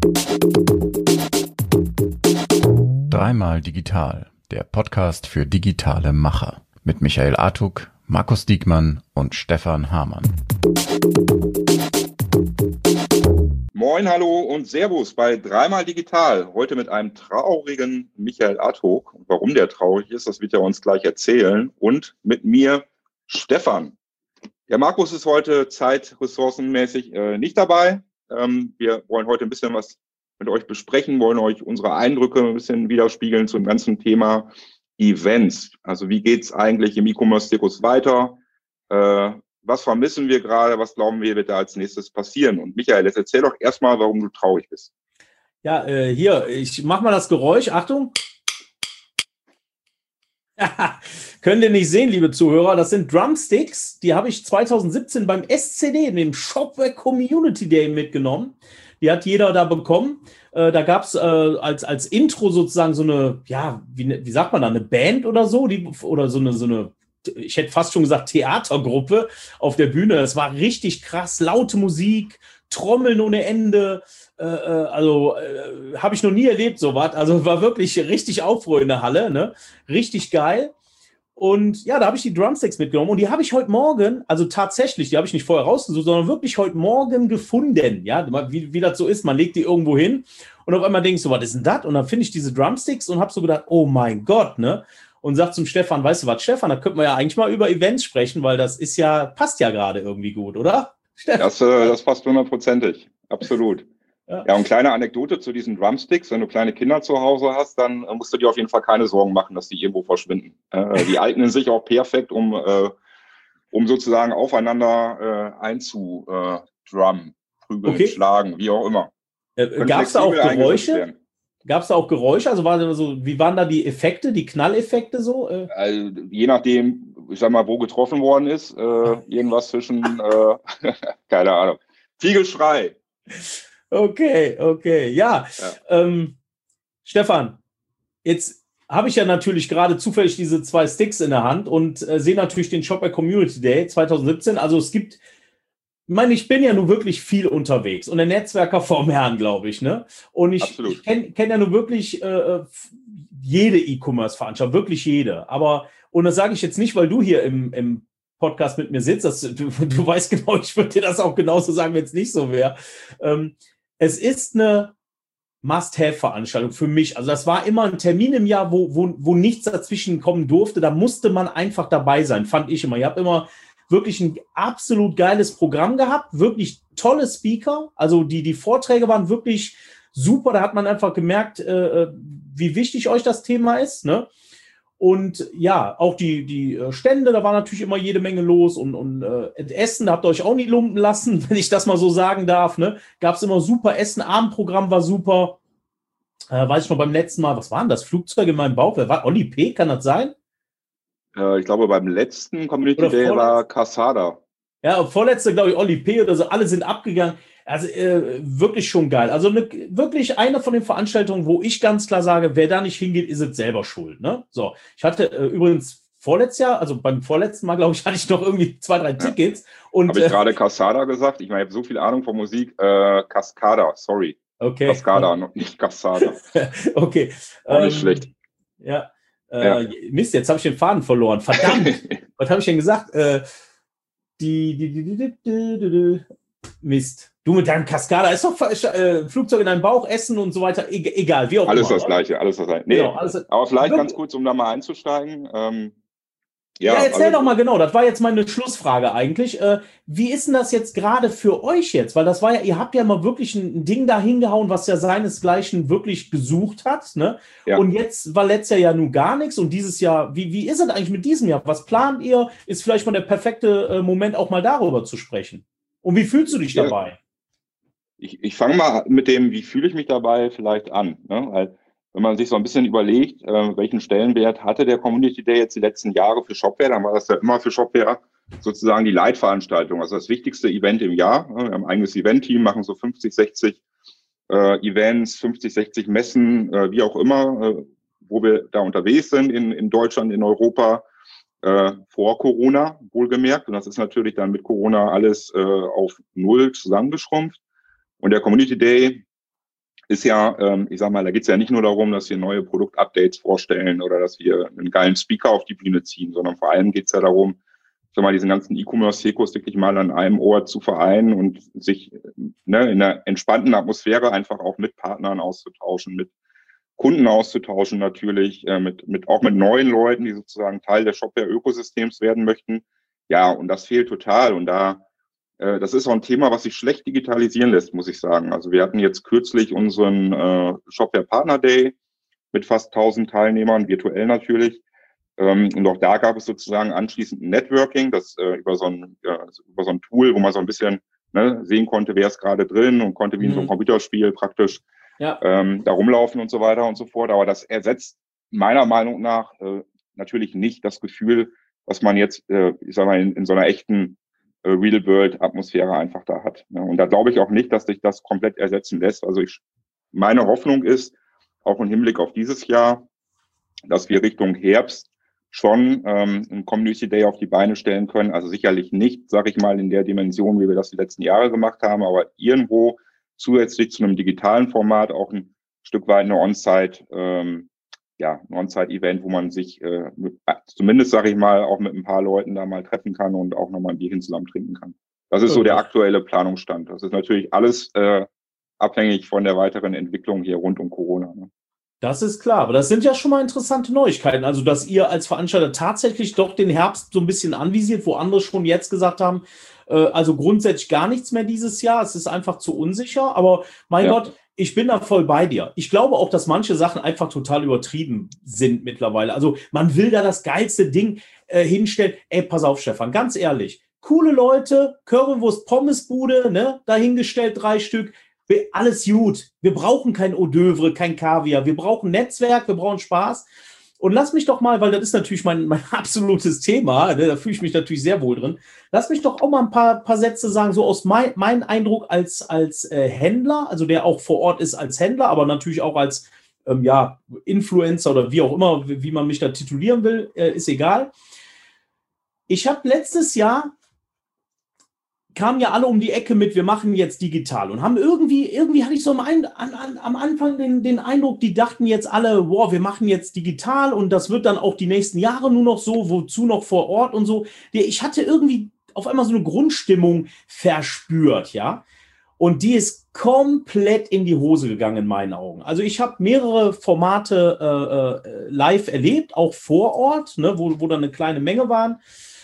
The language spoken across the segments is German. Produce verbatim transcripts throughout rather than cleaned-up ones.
Dreimal digital, der Podcast für digitale Macher mit Michael Artuk, Markus Diekmann und Stefan Hamann. Moin, hallo und Servus bei Dreimal digital. Heute mit einem traurigen Michael Artuk. Warum der traurig ist, das wird er uns gleich erzählen. Und mit mir Stefan. Der Markus ist heute zeitressourcenmäßig äh, nicht dabei. Ähm, wir wollen heute ein bisschen was mit euch besprechen, wollen euch unsere Eindrücke ein bisschen widerspiegeln zum ganzen Thema Events. Also wie geht's eigentlich im E-Commerce-Zirkus weiter? Äh, was vermissen wir gerade? Was glauben wir, wird da als nächstes passieren? Und Michael, jetzt erzähl doch erstmal, warum du traurig bist. Ja, äh, hier, ich mach mal das Geräusch. Achtung. Könnt ihr nicht sehen, liebe Zuhörer, das sind Drumsticks, die habe ich zwanzig siebzehn beim S C D, dem Shopware Community Day mitgenommen. Die hat jeder da bekommen. Äh, da gab es äh, als, als Intro sozusagen so eine, ja, wie, wie sagt man da, eine Band oder so, die, oder so eine, so eine, ich hätte fast schon gesagt Theatergruppe auf der Bühne. Das war richtig krass, laute Musik, Trommeln ohne Ende. Äh, also äh, habe ich noch nie erlebt, sowas. Also war wirklich richtig Aufruhr in der Halle, ne? Richtig geil. Und ja, da habe ich die Drumsticks mitgenommen und die habe ich heute Morgen, also tatsächlich, die habe ich nicht vorher rausgesucht, sondern wirklich heute Morgen gefunden. Ja, wie, wie das so ist, man legt die irgendwo hin und auf einmal denkst du, was ist denn das? Und dann finde ich diese Drumsticks und habe so gedacht, oh mein Gott, ne? Und sag zum Stefan, weißt du was, Stefan, da könnten wir ja eigentlich mal über Events sprechen, weil das ist ja, passt ja gerade irgendwie gut, oder? Stefan? Das, äh, das passt hundertprozentig, absolut. Ja. ja, und kleine Anekdote zu diesen Drumsticks. Wenn du kleine Kinder zu Hause hast, dann musst du dir auf jeden Fall keine Sorgen machen, dass die irgendwo verschwinden. Äh, die eignen sich auch perfekt, um, äh, um sozusagen aufeinander äh, einzudrummen, prügeln, okay. schlagen, wie auch immer. Äh, Gab es da auch Geräusche? Gab es da auch Geräusche? Also, war das so, wie waren da die Effekte, die Knalleffekte so? Äh? Also, je nachdem, ich sag mal, wo getroffen worden ist, äh, irgendwas zwischen, äh, keine Ahnung, viel Geschrei. Okay, okay, ja. ja. Ähm, Stefan, jetzt habe ich ja natürlich gerade zufällig diese zwei Sticks in der Hand und äh, sehe natürlich den Shopware Community Day zwanzig siebzehn. Also es gibt, ich meine, ich bin ja nun wirklich viel unterwegs und der Netzwerker vorm Herrn, glaube ich, ne? Und ich, ich kenne kenn ja nun wirklich äh, jede E-Commerce-Veranstaltung, wirklich jede. Aber, und das sage ich jetzt nicht, weil du hier im, im Podcast mit mir sitzt, das, du, du weißt genau, ich würde dir das auch genauso sagen, wenn es nicht so wäre. Ähm, Es ist eine Must-Have-Veranstaltung für mich. Also das war immer ein Termin im Jahr, wo, wo, wo nichts dazwischen kommen durfte. Da musste man einfach dabei sein, fand ich immer. Ihr habt immer wirklich ein absolut geiles Programm gehabt, wirklich tolle Speaker. Also die, die Vorträge waren wirklich super. Da hat man einfach gemerkt, äh, wie wichtig euch das Thema ist, ne? Und ja, auch die, die Stände, da war natürlich immer jede Menge los und, und äh, Essen, da habt ihr euch auch nicht lumpen lassen, wenn ich das mal so sagen darf, ne? Gab es immer super Essen, Abendprogramm war super. Äh, weiß ich noch beim letzten Mal, was war denn das? Flugzeug in meinem Bauch, wer war Olli P., kann das sein? Äh, ich glaube, beim letzten Community oder Day war Casada. Ja, vorletzte, glaube ich, Olli P. oder so, alle sind abgegangen. Also äh, wirklich schon geil. Also ne, wirklich eine von den Veranstaltungen, wo ich ganz klar sage, wer da nicht hingeht, ist es selber schuld. Ne? So, ich hatte äh, übrigens vorletztes Jahr, also beim vorletzten Mal, glaube ich, hatte ich noch irgendwie zwei, drei Tickets. Ja. Habe ich äh, gerade Casada gesagt? Ich meine, ich habe so viel Ahnung von Musik. Äh, Cascada, sorry. Okay. Cascada, noch nicht Casada. Okay. Auch nicht ähm, schlecht. Ja. Äh, ja. Mist, jetzt habe ich den Faden verloren. Verdammt. Was habe ich denn gesagt? Äh, die, die, die, die, die, die, die, die. Mist. Du mit deinem Cascada, ist doch äh, Flugzeug in deinem Bauch, Essen und so weiter, e egal, wie auch alles immer. Das Gleiche, alles das Gleiche. Nee, genau, alles, aber vielleicht wirklich ganz kurz, um da mal einzusteigen. Ähm, ja, ja, erzähl also, doch mal genau, das war jetzt meine Schlussfrage eigentlich. Äh, wie ist denn das jetzt gerade für euch jetzt? Weil das war ja, ihr habt ja mal wirklich ein Ding da hingehauen, was ja seinesgleichen wirklich gesucht hat, ne? Ja. Und jetzt war letztes Jahr ja nun gar nichts und dieses Jahr, wie, wie ist es eigentlich mit diesem Jahr? Was plant ihr? Ist vielleicht mal der perfekte äh, Moment, auch mal darüber zu sprechen. Und wie fühlst du dich ja. dabei? Ich, ich fange mal mit dem, wie fühle ich mich dabei, vielleicht an. Ne? Weil, wenn man sich so ein bisschen überlegt, äh, welchen Stellenwert hatte der Community Day jetzt die letzten Jahre für Shopware, dann war das ja immer für Shopware sozusagen die Leitveranstaltung, also das wichtigste Event im Jahr. Ne? Wir haben ein eigenes Event-Team, machen so fünfzig, sechzig äh, Events, fünfzig, sechzig Messen, äh, wie auch immer, äh, wo wir da unterwegs sind in, in Deutschland, in Europa, äh, vor Corona, wohlgemerkt. Und das ist natürlich dann mit Corona alles äh, auf null zusammengeschrumpft. Und der Community Day ist ja, ähm, ich sag mal, da geht es ja nicht nur darum, dass wir neue Produktupdates vorstellen oder dass wir einen geilen Speaker auf die Bühne ziehen, sondern vor allem geht es ja darum, sag mal, diesen ganzen E-Commerce-Zirkus wirklich mal an einem Ort zu vereinen und sich ne, in einer entspannten Atmosphäre einfach auch mit Partnern auszutauschen, mit Kunden auszutauschen natürlich, äh, mit, mit auch mit neuen Leuten, die sozusagen Teil des Shopware-Ökosystems werden möchten. Ja, und das fehlt total. Und da, äh, das ist auch ein Thema, was sich schlecht digitalisieren lässt, muss ich sagen. Also wir hatten jetzt kürzlich unseren äh, Shopware-Partner-Day mit fast tausend Teilnehmern, virtuell natürlich. Ähm, und auch da gab es sozusagen anschließend ein Networking, das äh, über so ein äh, über so ein Tool, wo man so ein bisschen ne, sehen konnte, wer ist gerade drin und konnte wie in so einem Computerspiel praktisch ja. ähm, da rumlaufen und so weiter und so fort. Aber das ersetzt meiner Meinung nach äh, natürlich nicht das Gefühl, was man jetzt, äh, ich sag mal, in, in so einer echten äh, Real-World-Atmosphäre einfach da hat. Ne? Und da glaube ich auch nicht, dass sich das komplett ersetzen lässt. Also ich, meine Hoffnung ist, auch im Hinblick auf dieses Jahr, dass wir Richtung Herbst schon ähm, einen Community Day auf die Beine stellen können. Also sicherlich nicht, sage ich mal, in der Dimension, wie wir das die letzten Jahre gemacht haben, aber irgendwo zusätzlich zu einem digitalen Format auch ein Stück weit eine On-Site, ähm, ja, ein On-Site-Event, wo man sich äh, mit, zumindest, sage ich mal, auch mit ein paar Leuten da mal treffen kann und auch nochmal ein Bierchen zusammen trinken kann. Das ist so der aktuelle Planungsstand. Das ist natürlich alles äh, abhängig von der weiteren Entwicklung hier rund um Corona. Ne? Das ist klar, aber das sind ja schon mal interessante Neuigkeiten. Also, dass ihr als Veranstalter tatsächlich doch den Herbst so ein bisschen anvisiert, wo andere schon jetzt gesagt haben, äh, also grundsätzlich gar nichts mehr dieses Jahr. Es ist einfach zu unsicher. Aber mein ja. Gott, ich bin da voll bei dir. Ich glaube auch, dass manche Sachen einfach total übertrieben sind mittlerweile. Also, man will da das geilste Ding äh, hinstellen. Ey, pass auf, Stefan, ganz ehrlich. Coole Leute, Currywurst, Pommesbude, ne, dahingestellt drei Stück. Alles gut. Wir brauchen kein Hors d'oeuvre, kein Kaviar. Wir brauchen Netzwerk, wir brauchen Spaß. Und lass mich doch mal, weil das ist natürlich mein, mein absolutes Thema, da fühle ich mich natürlich sehr wohl drin, lass mich doch auch mal ein paar, paar Sätze sagen, so aus mein, mein Eindruck als, als äh, Händler, also der auch vor Ort ist als Händler, aber natürlich auch als ähm, ja, Influencer oder wie auch immer, wie, wie man mich da titulieren will, äh, ist egal. Ich habe letztes Jahr kamen ja alle um die Ecke mit, wir machen jetzt digital und haben irgendwie, irgendwie hatte ich so am, Ein, an, an, am Anfang den, den Eindruck, die dachten jetzt alle, wow, wir machen jetzt digital und das wird dann auch die nächsten Jahre nur noch so, wozu noch vor Ort und so. Ich hatte irgendwie auf einmal so eine Grundstimmung verspürt, ja. Und die ist komplett in die Hose gegangen in meinen Augen. Also ich habe mehrere Formate äh, äh, live erlebt, auch vor Ort, ne, wo, wo dann eine kleine Menge waren.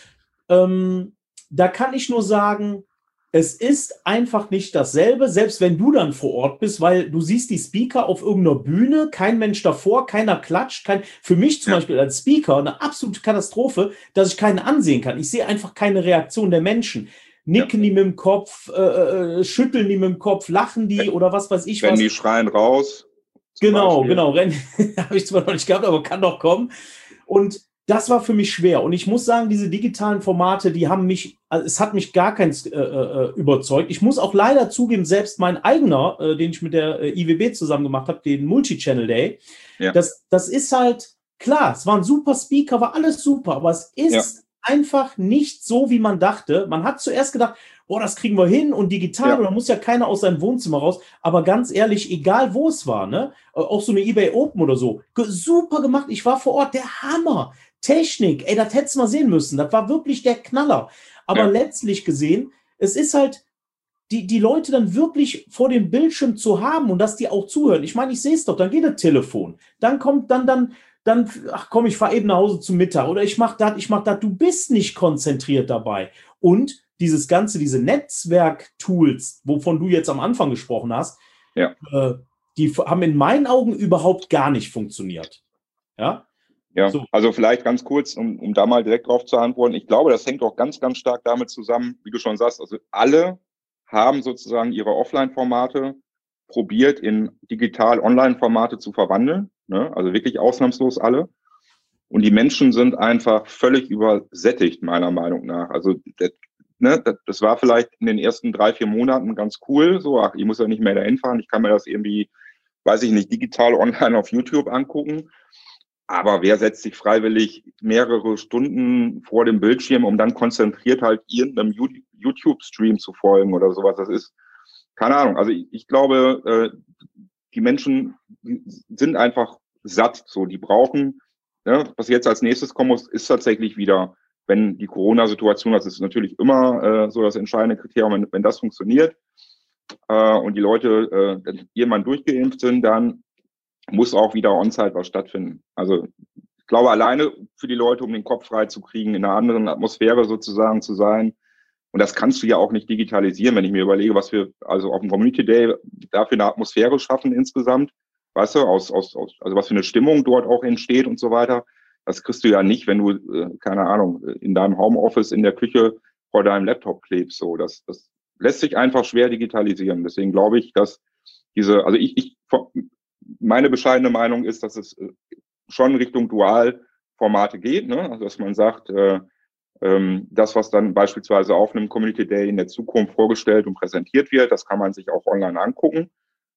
Ähm, Da kann ich nur sagen, es ist einfach nicht dasselbe, selbst wenn du dann vor Ort bist, weil du siehst die Speaker auf irgendeiner Bühne, kein Mensch davor, keiner klatscht. Kein, für mich zum ja. Beispiel als Speaker eine absolute Katastrophe, dass ich keinen ansehen kann. Ich sehe einfach keine Reaktion der Menschen. Nicken ja. die mit dem Kopf, äh, schütteln die mit dem Kopf, lachen die ja. oder was weiß ich Rennen was. die schreien raus. Genau, Beispiel. genau. Rennen habe ich zwar noch nicht gehabt, aber kann doch kommen. Und das war für mich schwer. Und ich muss sagen, diese digitalen Formate, die haben mich, also es hat mich gar keins äh, äh, überzeugt. Ich muss auch leider zugeben, selbst mein eigener, äh, den ich mit der äh, I W B zusammen gemacht habe, den Multi-Channel Day, ja. das, das ist halt, klar, es war ein super Speaker, war alles super, aber es ist ja. einfach nicht so, wie man dachte. Man hat zuerst gedacht, boah, das kriegen wir hin und digital, ja. und da muss ja keiner aus seinem Wohnzimmer raus. Aber ganz ehrlich, egal wo es war, ne, auch so eine eBay Open oder so, super gemacht. Ich war vor Ort, der Hammer. Technik, ey, das hättest du mal sehen müssen. Das war wirklich der Knaller. Aber ja. letztlich gesehen, es ist halt, die, die Leute dann wirklich vor dem Bildschirm zu haben und dass die auch zuhören. Ich meine, ich sehe es doch, dann geht das Telefon. Dann kommt dann, dann, dann, ach komm, ich fahre eben nach Hause zum Mittag oder ich mach das, ich mach das. Du bist nicht konzentriert dabei. Und dieses Ganze, diese Netzwerk-Tools, wovon du jetzt am Anfang gesprochen hast, ja. äh, die haben in meinen Augen überhaupt gar nicht funktioniert. Ja. Ja, so. Also vielleicht ganz kurz, um, um da mal direkt drauf zu antworten. Ich glaube, das hängt auch ganz, ganz stark damit zusammen, wie du schon sagst, also alle haben sozusagen ihre Offline-Formate probiert, in digital-Online-Formate zu verwandeln, ne? Also wirklich ausnahmslos alle. Und die Menschen sind einfach völlig übersättigt, meiner Meinung nach. Also das, ne, das war vielleicht in den ersten drei, vier Monaten ganz cool. So, ach, ich muss ja nicht mehr dahin fahren, ich kann mir das irgendwie, weiß ich nicht, digital online auf YouTube angucken. Aber wer setzt sich freiwillig mehrere Stunden vor dem Bildschirm, um dann konzentriert halt irgendeinem YouTube-Stream zu folgen oder sowas? Das ist, keine Ahnung. Also ich, ich glaube, die die Menschen sind einfach satt, so, die brauchen, ne, was jetzt als nächstes kommen muss, ist tatsächlich wieder, wenn die Corona-Situation, das ist natürlich immer äh, so das entscheidende Kriterium, wenn, wenn das funktioniert äh, und die Leute äh, irgendwann durchgeimpft sind, dann muss auch wieder on-site was stattfinden. Also ich glaube, alleine für die Leute, um den Kopf frei zu kriegen, in einer anderen Atmosphäre sozusagen zu sein. Und das kannst du ja auch nicht digitalisieren, wenn ich mir überlege, was wir also auf dem Community Day dafür eine Atmosphäre schaffen insgesamt. Weißt du, aus, aus, aus, also was für eine Stimmung dort auch entsteht und so weiter. Das kriegst du ja nicht, wenn du, äh, keine Ahnung, in deinem Homeoffice in der Küche vor deinem Laptop klebst. So, das, das lässt sich einfach schwer digitalisieren. Deswegen glaube ich, dass diese, also ich, ich, meine bescheidene Meinung ist, dass es schon Richtung Dualformate geht, ne? Also dass man sagt, äh, ähm, das, was dann beispielsweise auf einem Community Day in der Zukunft vorgestellt und präsentiert wird, das kann man sich auch online angucken,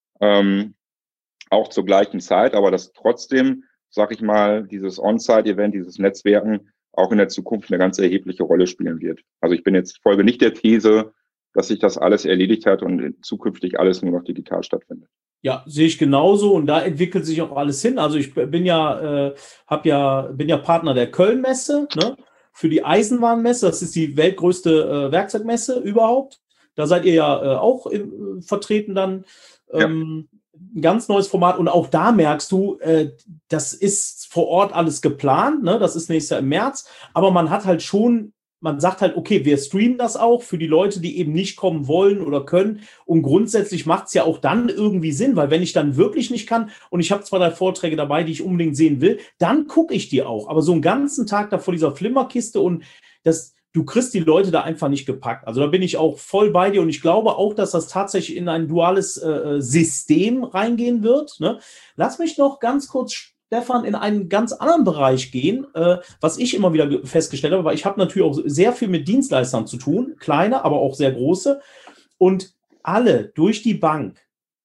ähm, auch zur gleichen Zeit, aber dass trotzdem, sag ich mal, dieses On-Site-Event, dieses Netzwerken auch in der Zukunft eine ganz erhebliche Rolle spielen wird. Also ich bin jetzt folge nicht der These, dass sich das alles erledigt hat und zukünftig alles nur noch digital stattfindet. Ja, sehe ich genauso und da entwickelt sich auch alles hin. Also ich bin ja, äh, hab ja, bin ja Partner der Köln-Messe, ne, für die Eisenbahnmesse. Das ist die weltgrößte äh, Werkzeugmesse überhaupt. Da seid ihr ja äh, auch im, äh, vertreten dann. Ähm, ja. Ein ganz neues Format und auch da merkst du, äh, das ist vor Ort alles geplant, ne? Das ist nächstes Jahr im März, aber man hat halt schon, man sagt halt, okay, wir streamen das auch für die Leute, die eben nicht kommen wollen oder können und grundsätzlich macht es ja auch dann irgendwie Sinn, weil wenn ich dann wirklich nicht kann und ich habe zwei, drei Vorträge dabei, die ich unbedingt sehen will, dann gucke ich die auch, aber so einen ganzen Tag da vor dieser Flimmerkiste und das du kriegst die Leute da einfach nicht gepackt. Also da bin ich auch voll bei dir und ich glaube auch, dass das tatsächlich in ein duales äh, System reingehen wird. Ne? Lass mich noch ganz kurz, Stefan, in einen ganz anderen Bereich gehen, äh, was ich immer wieder festgestellt habe, weil ich habe natürlich auch sehr viel mit Dienstleistern zu tun, kleine, aber auch sehr große und alle durch die Bank,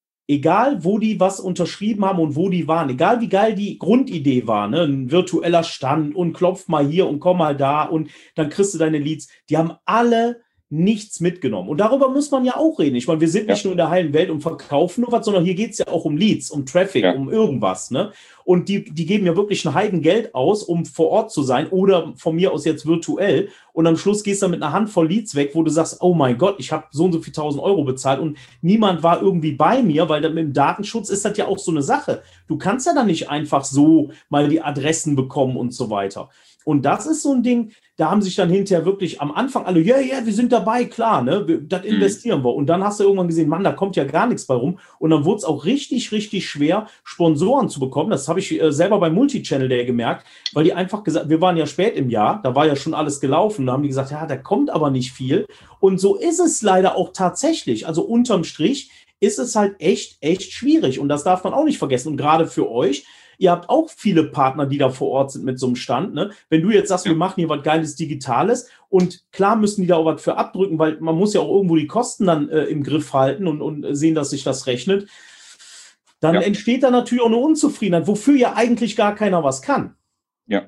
egal wo die was unterschrieben haben und wo die waren, egal wie geil die Grundidee war, ne, ein virtueller Stand und klopf mal hier und komm mal da und dann kriegst du deine Leads, die haben alle nichts mitgenommen. Und darüber muss man ja auch reden. Ich meine, wir sind ja nicht nur in der heilen Welt und verkaufen nur was, sondern hier geht es ja auch um Leads, um Traffic, ja. um irgendwas. Ne? Und die, die geben ja wirklich ein Heidengeld aus, um vor Ort zu sein oder von mir aus jetzt virtuell. Und am Schluss gehst du mit einer Handvoll Leads weg, wo du sagst, oh mein Gott, ich habe so und so viel tausend Euro bezahlt und niemand war irgendwie bei mir, weil dann mit dem Datenschutz ist das ja auch so eine Sache. Du kannst ja dann nicht einfach so mal die Adressen bekommen und so weiter. Und das ist so ein Ding, da haben sich dann hinterher wirklich am Anfang alle, ja, ja, wir sind dabei, klar, ne, wir, das investieren wir. Und dann hast du irgendwann gesehen, Mann, da kommt ja gar nichts bei rum. Und dann wurde es auch richtig, richtig schwer, Sponsoren zu bekommen. Das habe ich äh, selber beim Multichannel Day gemerkt, weil die einfach gesagt, wir waren ja spät im Jahr, da war ja schon alles gelaufen. Da haben die gesagt, ja, da kommt aber nicht viel. Und so ist es leider auch tatsächlich. Also unterm Strich ist es halt echt, echt schwierig. Und das darf man auch nicht vergessen. Und gerade für euch, ihr habt auch viele Partner, die da vor Ort sind mit so einem Stand. Ne? Wenn du jetzt sagst, wir machen hier was Geiles Digitales und klar müssen die da auch was für abdrücken, weil man muss ja auch irgendwo die Kosten dann äh, im Griff halten und, und sehen, dass sich das rechnet, dann ja. entsteht da natürlich auch eine Unzufriedenheit, wofür ja eigentlich gar keiner was kann. Ja.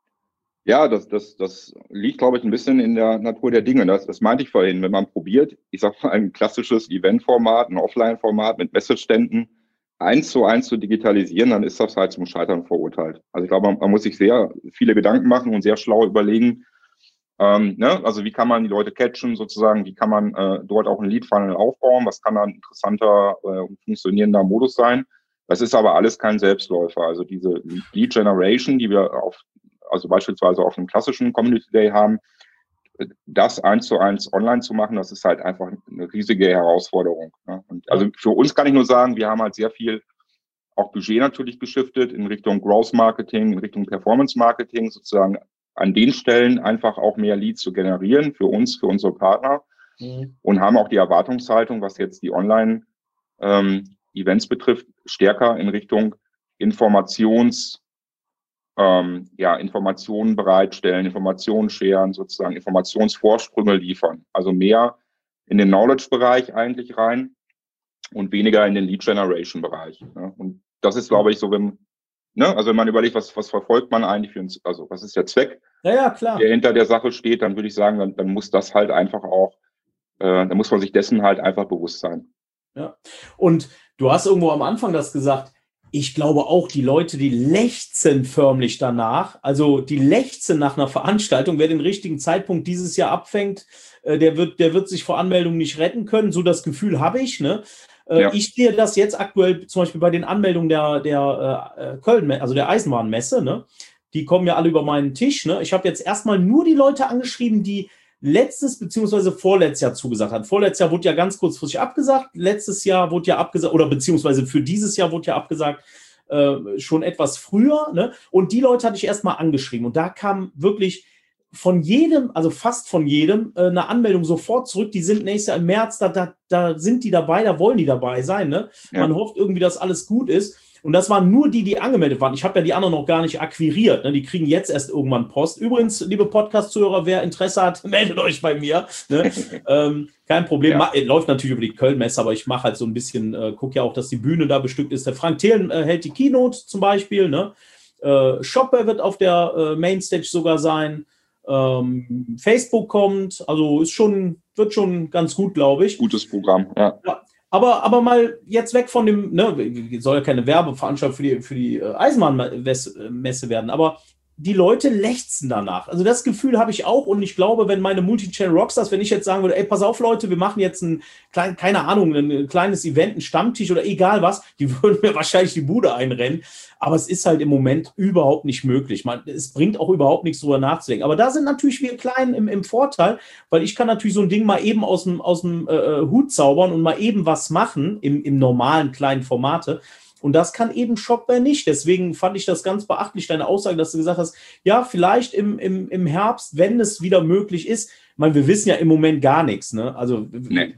Ja, das, das, das liegt, glaube ich, ein bisschen in der Natur der Dinge. Das, das meinte ich vorhin, wenn man probiert, ich sage mal, ein klassisches Eventformat, ein Offline-Format mit Messeständen, eins zu eins zu digitalisieren, dann ist das halt zum Scheitern verurteilt. Also ich glaube, man, man muss sich sehr viele Gedanken machen und sehr schlau überlegen, ähm, ne? Also wie kann man die Leute catchen sozusagen, wie kann man äh, dort auch einen Lead-Funnel aufbauen, was kann da ein interessanter äh, und funktionierender Modus sein. Das ist aber alles kein Selbstläufer. Also diese Lead-Generation, die wir auf, also beispielsweise auf einem klassischen Community Day haben, das eins zu eins online zu machen, das ist halt einfach eine riesige Herausforderung. Ne? Und also für uns kann ich nur sagen, wir haben halt sehr viel auch Budget natürlich geschiftet in Richtung Growth Marketing, in Richtung Performance Marketing, sozusagen an den Stellen einfach auch mehr Leads zu generieren für uns, für unsere Partner mhm. und haben auch die Erwartungshaltung, was jetzt die Online ähm, Events betrifft, stärker in Richtung Informations Ähm, ja, Informationen bereitstellen, Informationen scheren, sozusagen Informationsvorsprünge liefern. Also mehr in den Knowledge-Bereich eigentlich rein und weniger in den Lead-Generation-Bereich. Ne? Und das ist, glaube ich, so, wenn, ne, also wenn man überlegt, was, was verfolgt man eigentlich für ein, also was ist der Zweck, ja, ja, klar. der hinter der Sache steht, dann würde ich sagen, dann, dann muss das halt einfach auch, äh, dann muss man sich dessen halt einfach bewusst sein. Ja, und du hast irgendwo am Anfang das gesagt, ich glaube auch, die Leute, die lechzen förmlich danach, also die lechzen nach einer Veranstaltung, wer den richtigen Zeitpunkt dieses Jahr abfängt, äh, der wird, der wird sich vor Anmeldung nicht retten können. So das Gefühl habe ich, ne? Äh, ja. Ich sehe das jetzt aktuell zum Beispiel bei den Anmeldungen der, der äh, Köln, also der Eisenbahnmesse, ne? Die kommen ja alle über meinen Tisch, ne? Ich habe jetzt erstmal nur die Leute angeschrieben, die letztes beziehungsweise vorletztes Jahr zugesagt hat. Vorletztes Jahr wurde ja ganz kurzfristig abgesagt. Letztes Jahr wurde ja abgesagt, oder beziehungsweise für dieses Jahr wurde ja abgesagt, äh, schon etwas früher. Ne? Und die Leute hatte ich erstmal angeschrieben. Und da kam wirklich von jedem, also fast von jedem, äh, eine Anmeldung sofort zurück. Die sind nächstes Jahr im März, da, da, da sind die dabei, da wollen die dabei sein. Ne? Ja. Man hofft irgendwie, dass alles gut ist. Und das waren nur die, die angemeldet waren. Ich habe ja die anderen noch gar nicht akquiriert. Ne? Die kriegen jetzt erst irgendwann Post. Übrigens, liebe Podcast-Zuhörer, wer Interesse hat, meldet euch bei mir. Ne? ähm, kein Problem. Ja. Läuft natürlich über die Köln-Messe, aber ich mache halt so ein bisschen, äh, gucke ja auch, dass die Bühne da bestückt ist. Der Frank Thelen äh, hält die Keynote zum Beispiel. Ne? Äh, Shopper wird auf der äh, Mainstage sogar sein. Ähm, Facebook kommt. Also ist schon, wird schon ganz gut, glaube ich. Gutes Programm, ja. ja. Aber, aber mal jetzt weg von dem, ne, soll ja keine Werbeveranstaltung für die, für die Eisenbahnmesse werden, aber die Leute lechzen danach. Also das Gefühl habe ich auch und ich glaube, wenn meine Multi-Channel Rockstars, wenn ich jetzt sagen würde, ey, pass auf Leute, wir machen jetzt ein, klein, keine Ahnung, ein kleines Event, ein Stammtisch oder egal was, die würden mir wahrscheinlich die Bude einrennen. Aber es ist halt im Moment überhaupt nicht möglich. Man, es bringt auch überhaupt nichts, drüber nachzudenken. Aber da sind natürlich wir Kleinen im, im Vorteil, weil ich kann natürlich so ein Ding mal eben aus dem, aus dem äh, Hut zaubern und mal eben was machen im, im normalen kleinen Formate. Und das kann eben Shopware nicht. Deswegen fand ich das ganz beachtlich, deine Aussage, dass du gesagt hast, ja, vielleicht im, im, im Herbst, wenn es wieder möglich ist. Ich meine, wir wissen ja im Moment gar nichts. Ne? Also nee.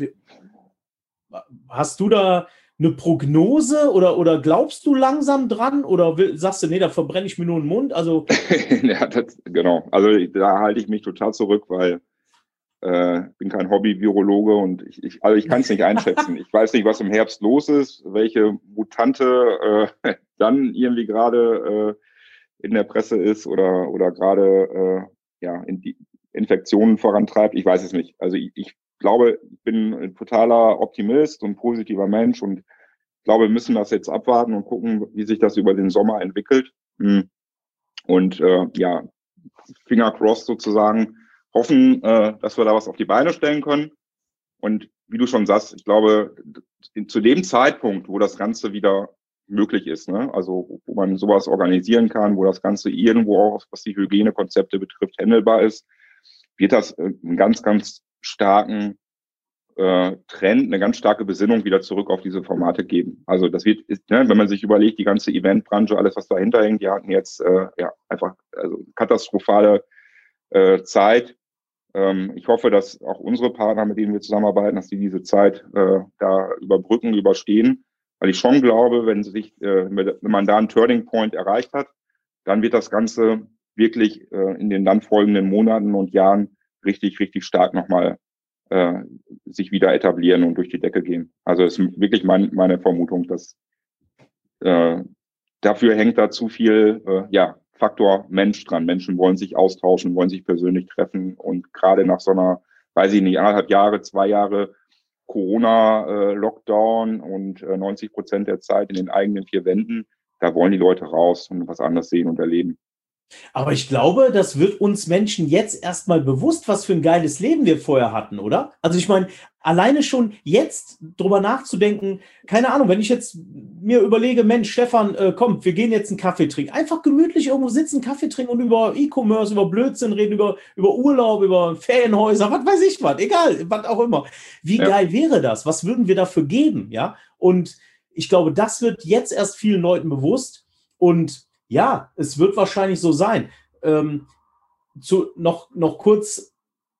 Hast du da eine Prognose oder, oder glaubst du langsam dran oder will, sagst du, nee, da verbrenne ich mir nur den Mund? Also ja, das, genau. Also da halte ich mich total zurück, weil äh, ich bin kein Hobby-Virologe und ich, ich, also ich kann es nicht einschätzen. Ich weiß nicht, was im Herbst los ist, welche Mutante äh, dann irgendwie gerade äh, in der Presse ist oder, oder gerade äh, ja, in die Infektionen vorantreibt. Ich weiß es nicht. Also ich, ich glaube, ich bin ein totaler Optimist und positiver Mensch und ich glaube, wir müssen das jetzt abwarten und gucken, wie sich das über den Sommer entwickelt. Und äh, ja, Finger crossed sozusagen, hoffen, äh, dass wir da was auf die Beine stellen können. Und wie du schon sagst, ich glaube, zu dem Zeitpunkt, wo das Ganze wieder möglich ist, ne, also wo man sowas organisieren kann, wo das Ganze irgendwo auch, was die Hygienekonzepte betrifft, handelbar ist, wird das einen ganz, ganz starken äh, Trend, eine ganz starke Besinnung wieder zurück auf diese Formate geben. Also das wird, ist, ne, wenn man sich überlegt, die ganze Eventbranche, alles, was dahinter hängt, die hatten jetzt äh, ja einfach also katastrophale äh, Zeit. Ähm, ich hoffe, dass auch unsere Partner, mit denen wir zusammenarbeiten, dass die diese Zeit äh, da überbrücken, überstehen. Weil ich schon glaube, wenn sich, äh, wenn man da einen Turning Point erreicht hat, dann wird das Ganze wirklich äh, in den dann folgenden Monaten und Jahren richtig, richtig stark nochmal äh, sich wieder etablieren und durch die Decke gehen. Also es ist wirklich mein, meine Vermutung, dass äh, dafür hängt da zu viel, äh, ja, Faktor Mensch dran. Menschen wollen sich austauschen, wollen sich persönlich treffen und gerade nach so einer, weiß ich nicht, anderthalb Jahre, zwei Jahre Corona-Lockdown äh, und äh, neunzig Prozent der Zeit in den eigenen vier Wänden, da wollen die Leute raus und was anderes sehen und erleben. Aber ich glaube, das wird uns Menschen jetzt erstmal bewusst, was für ein geiles Leben wir vorher hatten, oder? Also ich meine, alleine schon jetzt drüber nachzudenken, keine Ahnung, wenn ich jetzt mir überlege, Mensch, Stefan, äh, komm, wir gehen jetzt einen Kaffee trinken. Einfach gemütlich irgendwo sitzen, Kaffee trinken und über E-Commerce, über Blödsinn reden, über, über Urlaub, über Ferienhäuser, was weiß ich was, egal, was auch immer. Wie ja. geil wäre das? Was würden wir dafür geben? Ja, und ich glaube, das wird jetzt erst vielen Leuten bewusst und ja, es wird wahrscheinlich so sein. Ähm, zu, noch, noch kurz,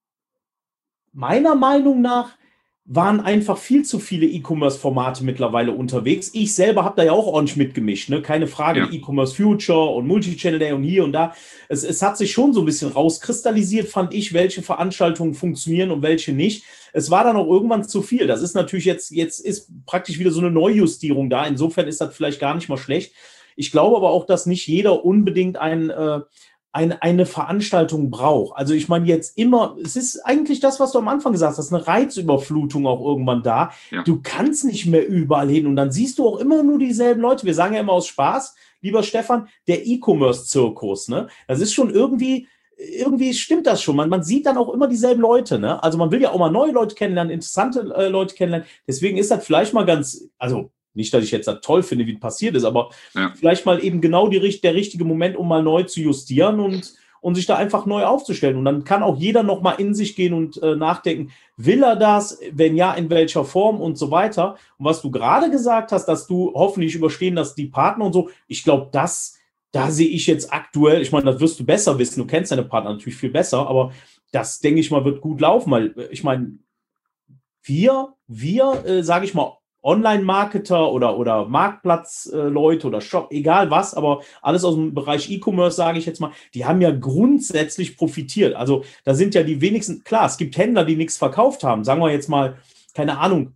meiner Meinung nach waren einfach viel zu viele E-Commerce-Formate mittlerweile unterwegs. Ich selber habe da ja auch ordentlich mitgemischt, ne? Keine Frage, ja. E-Commerce Future und Multi-Channel Day und hier und da. Es, es hat sich schon so ein bisschen rauskristallisiert, fand ich, welche Veranstaltungen funktionieren und welche nicht. Es war dann auch irgendwann zu viel. Das ist natürlich jetzt, jetzt ist praktisch wieder so eine Neujustierung da. Insofern ist das vielleicht gar nicht mal schlecht. Ich glaube aber auch, dass nicht jeder unbedingt ein, äh, ein, eine Veranstaltung braucht. Also ich meine jetzt immer, es ist eigentlich das, was du am Anfang gesagt hast, eine Reizüberflutung auch irgendwann da. Ja. Du kannst nicht mehr überall hin und dann siehst du auch immer nur dieselben Leute. Wir sagen ja immer aus Spaß, lieber Stefan, der E-Commerce-Zirkus, ne? Das ist schon irgendwie, irgendwie stimmt das schon. Man, man sieht dann auch immer dieselben Leute, ne? Also man will ja auch mal neue Leute kennenlernen, interessante äh, Leute kennenlernen. Deswegen ist das vielleicht mal ganz, also nicht, dass ich jetzt das toll finde, wie es passiert ist, aber ja. vielleicht mal eben genau die, der richtige Moment, um mal neu zu justieren und, und sich da einfach neu aufzustellen. Und dann kann auch jeder noch mal in sich gehen und äh, nachdenken, will er das? Wenn ja, in welcher Form und so weiter. Und was du gerade gesagt hast, dass du hoffentlich überstehen, dass die Partner und so, ich glaube, das, da sehe ich jetzt aktuell, ich meine, das wirst du besser wissen, du kennst deine Partner natürlich viel besser, aber das, denke ich mal, wird gut laufen, weil ich meine, wir, wir, äh, sage ich mal, Online-Marketer oder, oder Marktplatzleute äh, oder Shop, egal was, aber alles aus dem Bereich E-Commerce, sage ich jetzt mal, die haben ja grundsätzlich profitiert. Also da sind ja die wenigsten, klar, es gibt Händler, die nichts verkauft haben, sagen wir jetzt mal, keine Ahnung,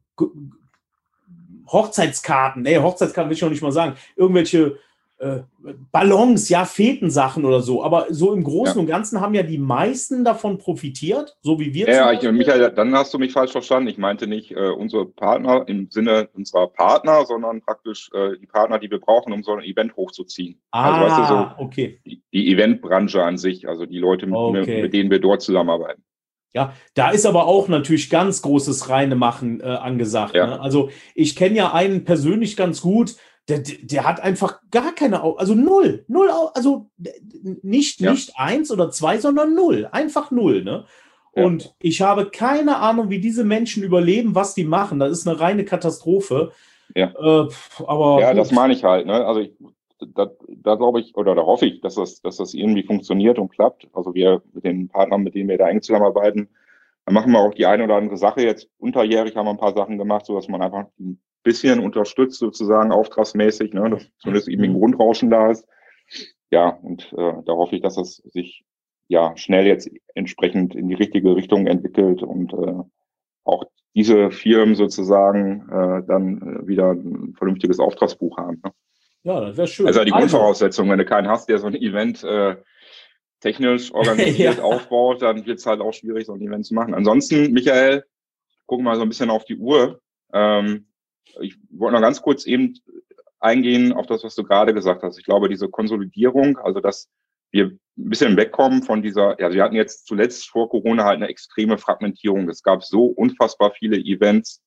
Hochzeitskarten, nee, Hochzeitskarten will ich noch nicht mal sagen, irgendwelche äh, Ballons, ja, Fetensachen oder so, aber so im Großen ja. und Ganzen haben ja die meisten davon profitiert, so wie wir. Ja, ich, Michael, dann hast du mich falsch verstanden. Ich meinte nicht äh, unsere Partner im Sinne unserer Partner, sondern praktisch äh, die Partner, die wir brauchen, um so ein Event hochzuziehen. Ah, also, weißt du, so okay. Die, die Eventbranche an sich, also die Leute, mit, okay. mit denen wir dort zusammenarbeiten. Ja, da ist aber auch natürlich ganz großes Reinemachen äh, angesagt. Ja. Ne? Also ich kenne ja einen persönlich ganz gut, Der, der hat einfach gar keine, also null, null, also nicht, ja. nicht eins oder zwei, sondern null, einfach null, ne? Und ja. ich habe keine Ahnung, wie diese Menschen überleben, was die machen. Das ist eine reine Katastrophe. Ja, äh, aber ja gut. Das meine ich halt, ne? Also ich, da, da glaube ich, oder da hoffe ich, dass das, dass das irgendwie funktioniert und klappt. Also wir mit den Partnern, mit denen wir da eng zusammenarbeiten, dann machen wir auch die eine oder andere Sache. Jetzt unterjährig haben wir ein paar Sachen gemacht, so dass man einfach bisschen unterstützt, sozusagen auftragsmäßig, ne, dass zumindest eben ein Grundrauschen da ist. Ja, und äh, da hoffe ich, dass das sich ja schnell jetzt entsprechend in die richtige Richtung entwickelt und äh, auch diese Firmen sozusagen äh, dann äh, wieder ein vernünftiges Auftragsbuch haben. Ne? Ja, das wäre schön. Also die also. Grundvoraussetzung, wenn du keinen hast, der so ein Event äh, technisch organisiert ja. aufbaut, dann wird es halt auch schwierig, so ein Event zu machen. Ansonsten, Michael, gucken wir mal so ein bisschen auf die Uhr. Ähm, Ich wollte noch ganz kurz eben eingehen auf das, was du gerade gesagt hast. Ich glaube, diese Konsolidierung, also dass wir ein bisschen wegkommen von dieser, ja, wir hatten jetzt zuletzt vor Corona halt eine extreme Fragmentierung. Es gab so unfassbar viele Events.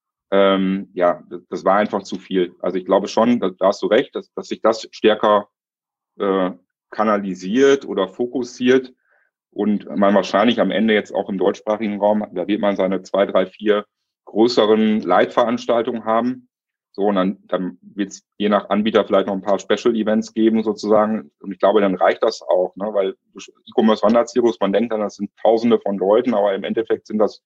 Ähm, ja, das, das war einfach zu viel. Also ich glaube schon, da, da hast du recht, dass, dass sich das stärker äh, kanalisiert oder fokussiert und man wahrscheinlich am Ende jetzt auch im deutschsprachigen Raum, da wird man seine zwei, drei, vier größeren Leitveranstaltungen haben. So, und dann, dann wird es je nach Anbieter vielleicht noch ein paar Special-Events geben, sozusagen. Und ich glaube, dann reicht das auch, ne? Weil E-Commerce Wanderzirkus, man denkt dann, das sind Tausende von Leuten, aber im Endeffekt sind das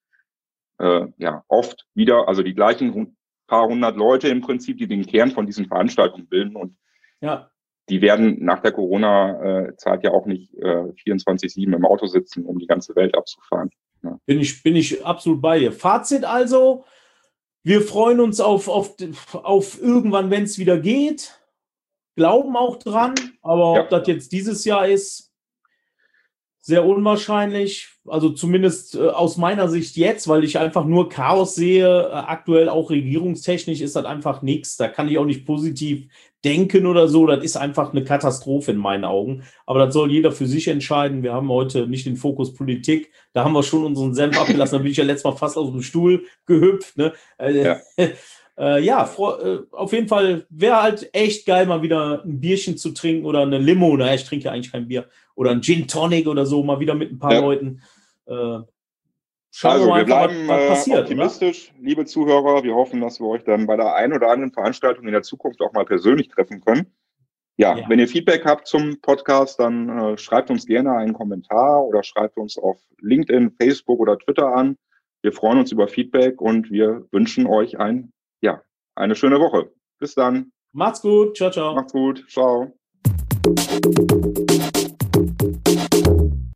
äh, ja oft wieder, also die gleichen paar hundert Leute im Prinzip, die den Kern von diesen Veranstaltungen bilden. Und ja. die werden nach der Corona-Zeit ja auch nicht äh, vierundzwanzig sieben im Auto sitzen, um die ganze Welt abzufahren. Ja. Bin ich, bin ich absolut bei dir. Fazit also, wir freuen uns auf, auf, auf irgendwann, wenn es wieder geht, glauben auch dran, aber ja. ob das jetzt dieses Jahr ist, sehr unwahrscheinlich. Also zumindest äh, aus meiner Sicht jetzt, weil ich einfach nur Chaos sehe, äh, aktuell auch regierungstechnisch ist das einfach nichts. Da kann ich auch nicht positiv denken oder so. Das ist einfach eine Katastrophe in meinen Augen. Aber das soll jeder für sich entscheiden. Wir haben heute nicht den Fokus Politik. Da haben wir schon unseren Senf abgelassen. Da bin ich ja letztes Mal fast aus dem Stuhl gehüpft. Ne? Äh, ja, äh, ja fro- äh, auf jeden Fall wäre halt echt geil, mal wieder ein Bierchen zu trinken oder eine Limo. Naja, ich trinke ja eigentlich kein Bier. Oder ein Gin Tonic oder so, mal wieder mit ein paar ja. Leuten. Äh, Schauen also, wir, mal wir bleiben einfach, was, was passiert, optimistisch, oder? Liebe Zuhörer. Wir hoffen, dass wir euch dann bei der einen oder anderen Veranstaltung in der Zukunft auch mal persönlich treffen können. Ja, ja. Wenn ihr Feedback habt zum Podcast, dann äh, schreibt uns gerne einen Kommentar oder schreibt uns auf LinkedIn, Facebook oder Twitter an. Wir freuen uns über Feedback und wir wünschen euch ein, ja, eine schöne Woche. Bis dann. Macht's gut. Ciao, ciao. Macht's gut. Ciao.